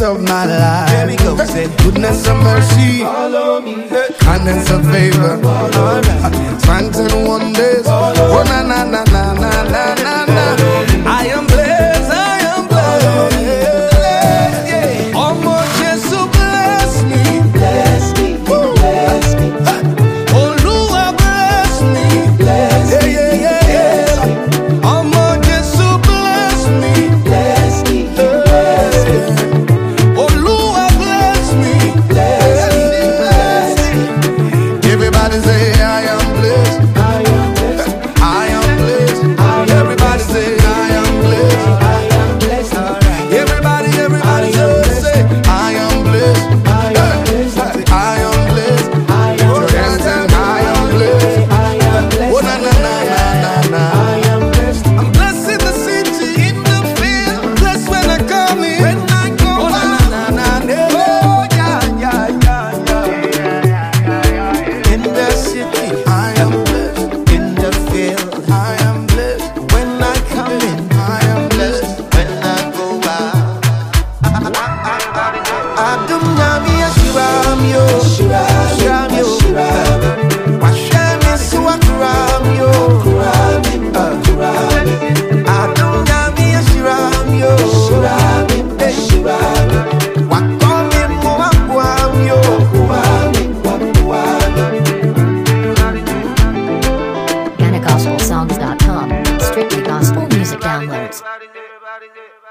of my life. Here we go, say goodness and mercy, follow me. Kindness and favor, signs and wonders. Oh na na na na na na na na. I am blessed, I am blessed. Yeah. Almost just so bless me, bless me, bless me. Oh Lord, bless me, bless me, yeah yeah yeah. Almost just so bless me, bless me, bless me. Oh Lord, bless me, bless me, bless me. Everybody say I am blessed, I am blessed, I am blessed. Everybody say I am blessed, I am blessed. Everybody say I am blessed, I am blessed, I am blessed, I am blessed, I am blessed, I am blessed. Oh na na na na na, I am blessed. I'm blessed in the city, in the field, blessed when I come in, when I go out. Oh na na na na, oh yeah yeah yeah yeah. In the city, I am blessed. In the field, I am blessed. When I come in, I am blessed. When I go out, Adum Nami Ashiram yo, Ashiram yo, Washem Yesu Akuram yo, Adum Nami Ashiram yo, Wakome Mwakwam yo, GhanaGospelSongs.com. Strictly gospel music downloads.